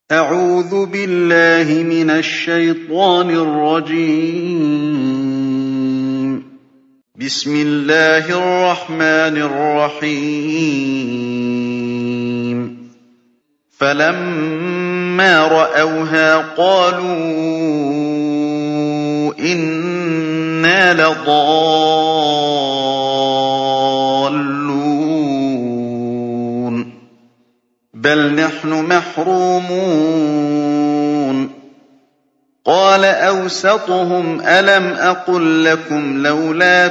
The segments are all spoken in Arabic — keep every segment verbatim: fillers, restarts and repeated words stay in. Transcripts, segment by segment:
أعوذ بالله من الشيطان الرجيم. بسم الله الرحمن الرحيم. فلما رأوها قالوا إنا لضالون بل نحن محرومون. قال أوسطهم ألم أقل لكم لولا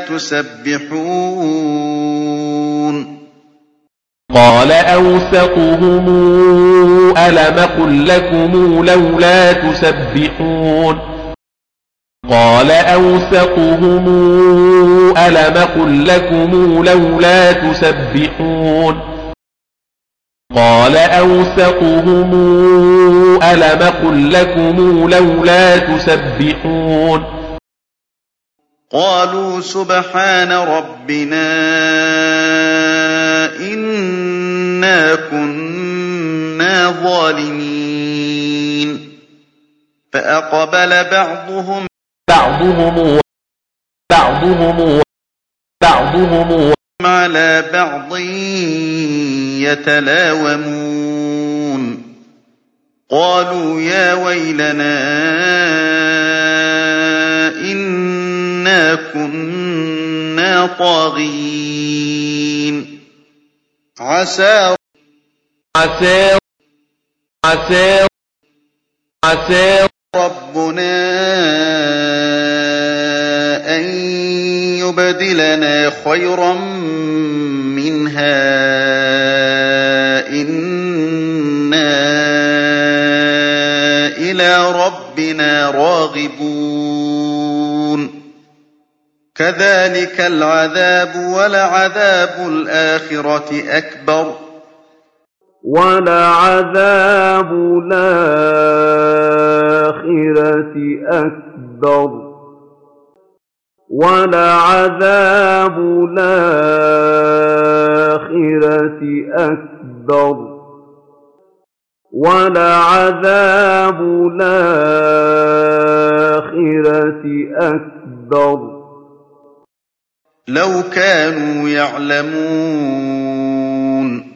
تسبحون قال أوسطهم ألم أقل لكم لولا تسبحون قال أوسطهم ألم أقل لكم لولا تسبحون قال أوسطهم ألم أقل لكم لولا تسبحون قالوا سبحان ربنا إنا كنا ظالمين. فأقبل بعضهم بعضهم بعضهم بعضهم على بعض يتلاومون قالوا يا ويلنا إنا كنا طاغين. عسى عسى عسى عسى ربنا أن يبدلنا خيرا منها إنا إلى ربنا راغبون. كذلك العذاب ولعذاب الآخرة أكبر ولعذاب الآخرة أكبر ولعذاب الآخرة أكبر ولعذاب الآخرة أكبر لو كانوا يعلمون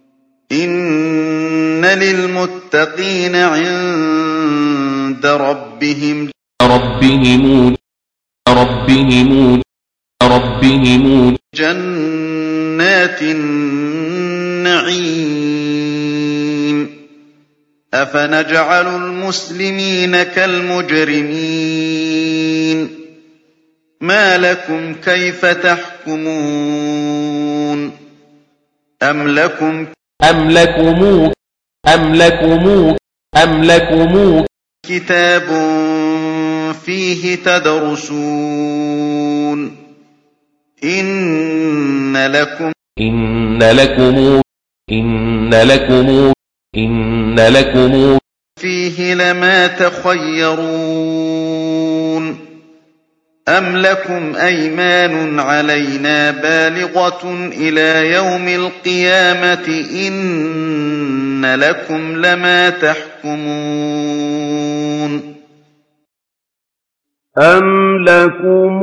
إن للمتقين عند ربهم ربهم ربهم ربهم جنات النعيم. أفنجعل المسلمين كالمجرمين ما لكم كيف تحكمون أم لكم أم لكم أم لكم أم لكم كتاب فيه تدرسون إن لكم إن لكم إن لكم إن لكم فيه لما تخيرون أم لكم أيمان علينا بالغة إلى يوم القيامة إن لكم لما تحكمون أم لكم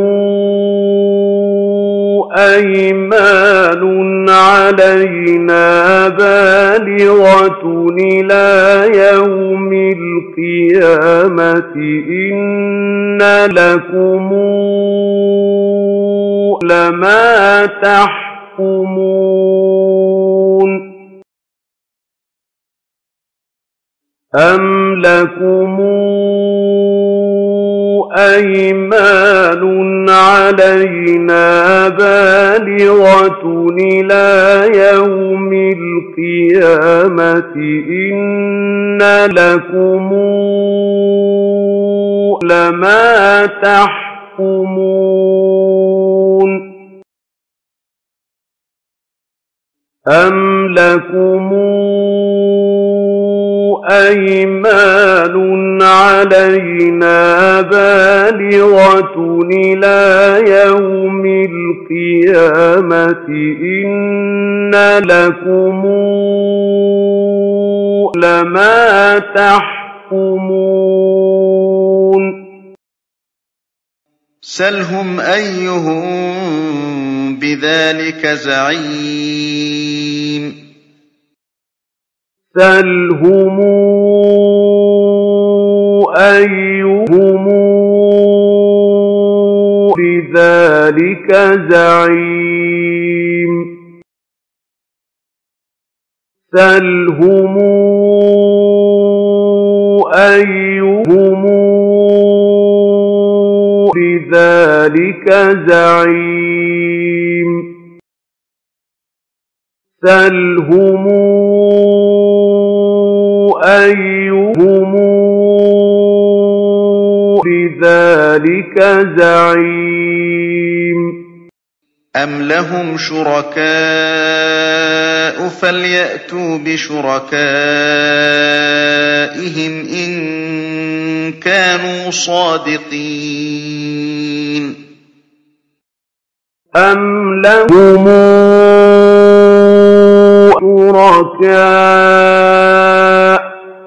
أيمان علينا بالغة إلى يوم القيامة إن لكم لما تحكمون أم لكم أيمان علينا بالغة إلى يوم القيامة إن لكم لما تحكمون أم لكم أيمان علينا بالغة إلى يوم القيامة إن لكم لما تحكمون سلهم أيهم بذلك زعيم سلهم أيهم بذلك زعيم سلهم أيهم بذلك زعيم سلهم أيهم بذلك زعيم أم لهم شركاء فليأتوا بشركائهم إن كانوا صادقين أم لهم شركاء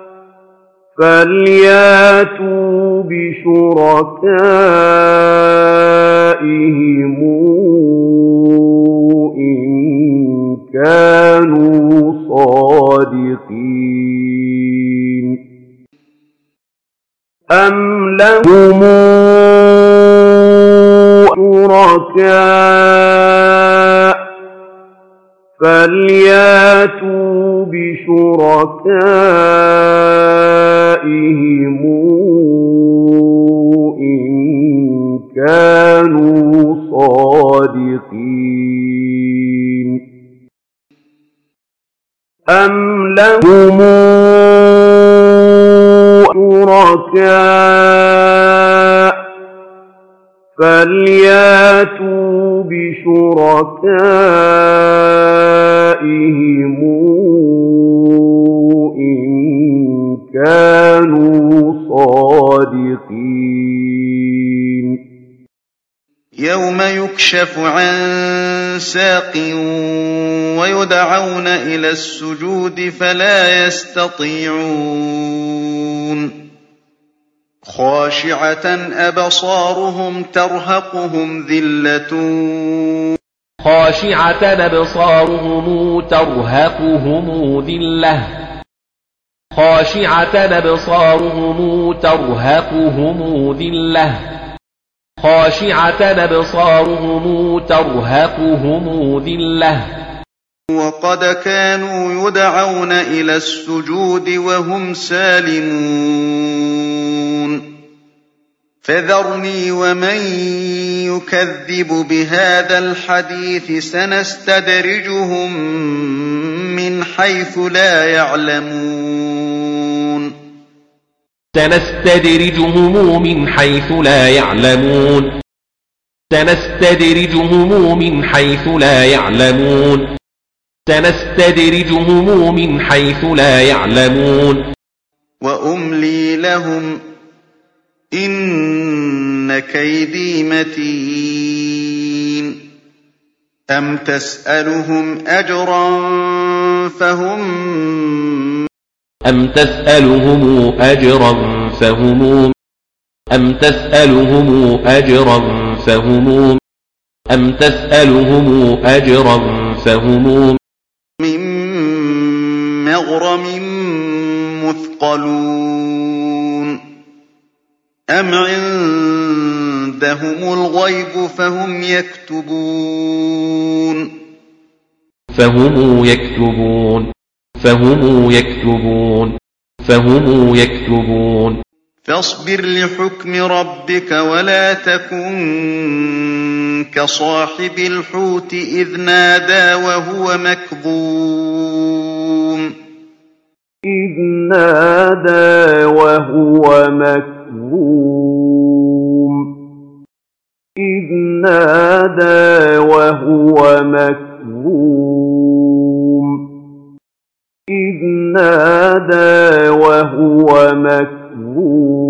فليأتوا بشركائهم إن كانوا صادقين أم لهم شركاء فليأتوا بشركائهم إن كانوا صادقين أم لهم شركاء فليأتوا بشركائهم إن كانوا صادقين يوم يكشف عن ساق ويدعون إلى السجود فلا يستطيعون خاشعة أبصارهم ترهقهم ذلة خاشعة أبصارهم ترهقهم ذلة خاشعة أبصارهم ترهقهم ذلة خاشعة أبصارهم ترهقهم ذلة وقد كانوا يدعون إلى السجود وهم سالمون فذرني ومن يكذب بهذا الحديث سنستدرجهم من حيث لا يعلمون سنستدرجهم من حيث لا يعلمون سنستدرجهم من حيث لا يعلمون سنستدرجهم من حيث لا يعلمون وأملي لهم إن كيدي متين أم تسألهم أجرا فهم أم تسألهم أجرا فهم أم تسألهم أجرا فهم أم تسألهم أجرا فهم من مغرم مثقلون أم عندهم الغيب فهم يكتبون فهم يكتبون فهم يكتبون فهم يكتبون فاصبر لحكم ربك ولا تكن كصاحب الحوت إذ نادى وهو مكظوم إذ نادى وهو مكظوم إذ نادى وهو مكظوم إذ نادى وهو مكظوم